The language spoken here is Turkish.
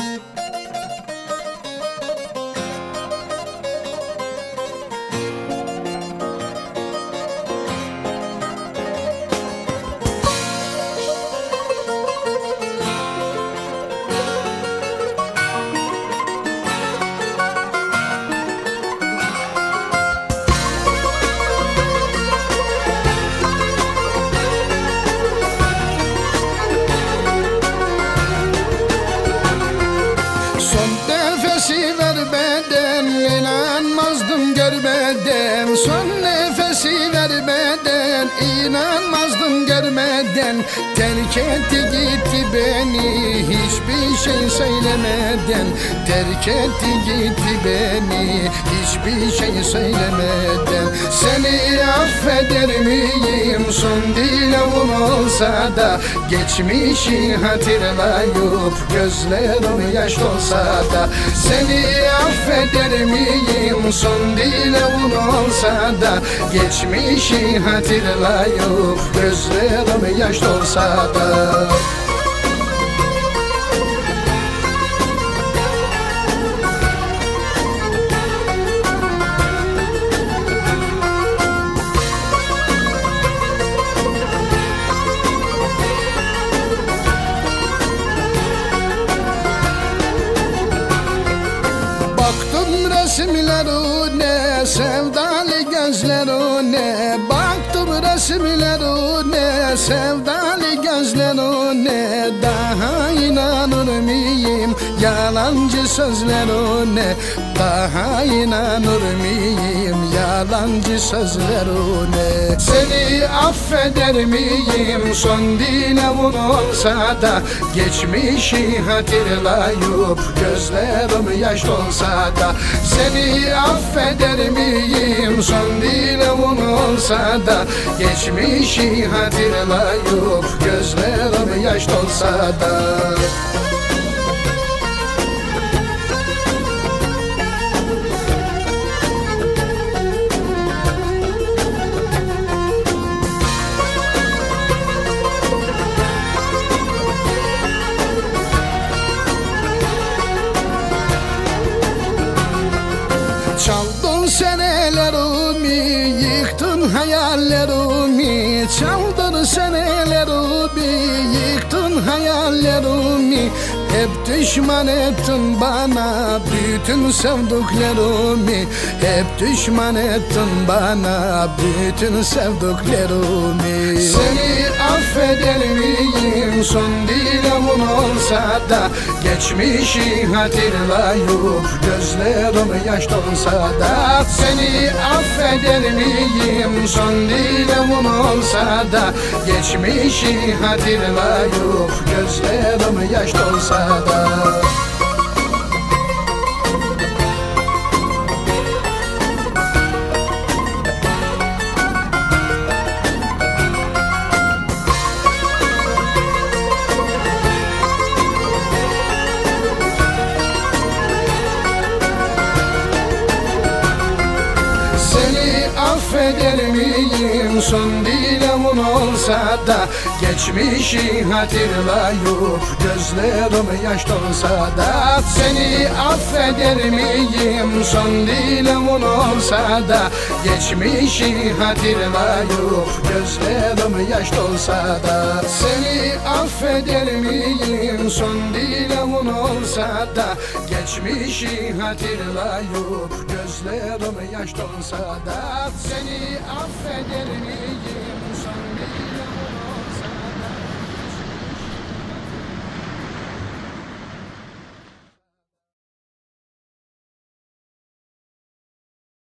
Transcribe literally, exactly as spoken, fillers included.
Vermeden inanmazdım görmeden, son nefesi vermeden inanmazdım görmeden, terk etti gitti beni hiçbir şey söylemeden, terk etti gitti beni hiçbir şey söylemeden. Seni affeder miyim son dileğim olsa da, geçmişi hatırlayıp gözlerim yaş olsa da. Seni affeder miyim son dileğim olsa da, geçmişi hatırlayıp gözlerim yaş olsa da. Resimlerine, sevdalı gözlerine, baktım resimlerine, sevdalı gözlerine, daha inanır mıyım yalancı sözlerine, daha inanır mıyım yalancı sözlerine. Seni affeder miyim son dileğim olsa da, geçmişi hatırlayıp gözlerim yaş olsa da. Seni affeder miyim son dileğim olsa da, geçmişi hatırlayıp gözlerim yaş olsa da. Çaldın senelerimi, yıktın hayallerimi, çaldın senelerimi, yıktın hayallerimi. Hep düşman ettin bana bütün sevdiklerimi, hep düşman ettin bana bütün sevdiklerimi. Seni affeder miyim son dileğim olsa da, geçmişi hatırlayıp gözlerim yaş olsa da. Seni affeder miyim son dileğim olsa da, geçmişi hatırlayıp gözlerim yaş olsa da. Affeder miyim son dileğim olsa da, geçmişi hatırlayıp gözlerim yaş olsa da. Seni affeder miyim son dileğim olsa da, geçmişi hatırlayıp gözlerim yaş olsa da. Seni affeder miyim son dileğim olsa da, geçmişi hatırlayıp gözlerim yaş olsa da. Seni affeder miyim?